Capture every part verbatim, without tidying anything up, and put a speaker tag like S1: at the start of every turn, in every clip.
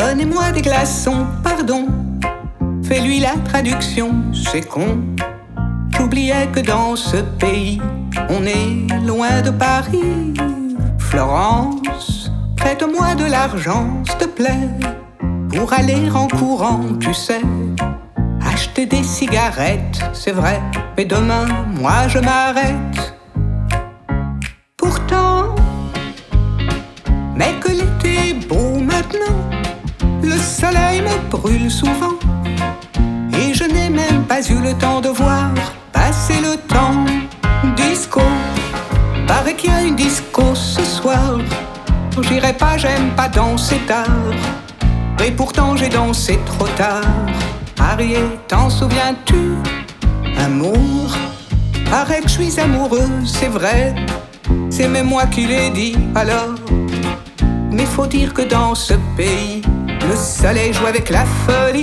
S1: Donnez-moi des glaçons, pardon. Fais-lui la traduction, c'est con. J'oubliais que dans ce pays, on est loin de Paris. Florence, prête-moi de l'argent, s'il te plaît, pour aller en courant, tu sais. Acheter des cigarettes, c'est vrai, mais demain, moi je m'arrête. Pourtant, mais que l'été est beau maintenant, le soleil me brûle souvent, et je n'ai même pas eu le temps de voir passer le temps. Disco, paraît qu'il y a une disco ce soir. J'irai pas, j'aime pas danser tard, et pourtant j'ai dansé trop tard. Harriet, t'en souviens-tu? Amour, paraît que je suis amoureuse, c'est vrai, c'est même moi qui l'ai dit alors. Mais faut dire que dans ce pays, le soleil joue avec la folie.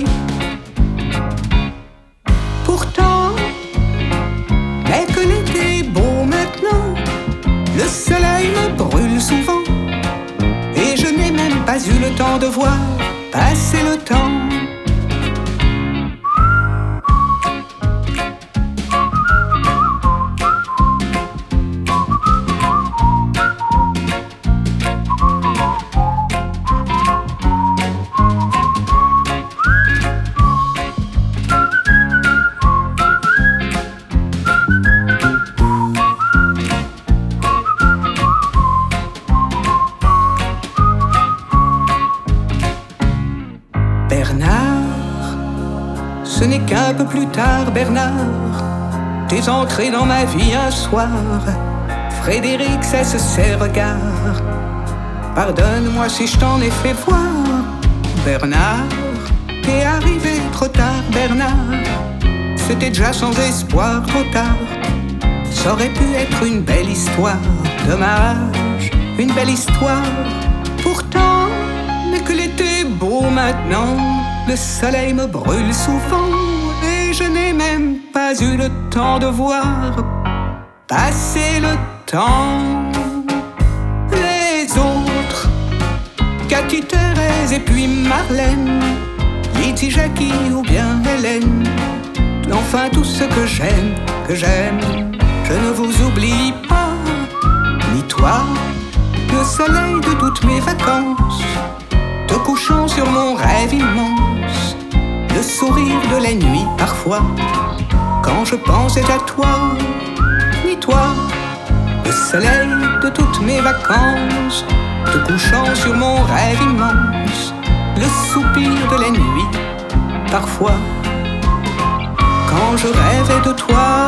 S1: Pourtant, mais que l'été est beau maintenant, le soleil me brûle souvent, et je n'ai même pas eu le temps de voir passer le temps. Ce n'est qu'un peu plus tard, Bernard, t'es entré dans ma vie un soir. Frédéric cesse ses regards. Pardonne-moi si je t'en ai fait voir. Bernard, t'es arrivé trop tard, Bernard. C'était déjà sans espoir, trop tard. Ça aurait pu être une belle histoire. Dommage, une belle histoire. Pourtant, mais que l'été est beau maintenant, le soleil me brûle souvent, et je n'ai même pas eu le temps de voir passer le temps. Les autres, Cathy, Thérèse et puis Marlène, Lydie, Jackie ou bien Hélène, enfin tous ceux que j'aime, que j'aime, je ne vous oublie pas, ni toi, le soleil de toutes mes vacances, te couchant sur mon rêve immense, le sourire de la nuit parfois, quand je pensais à toi, ni toi, le soleil de toutes mes vacances, te couchant sur mon rêve immense, le soupir de la nuit parfois, quand je rêvais de toi.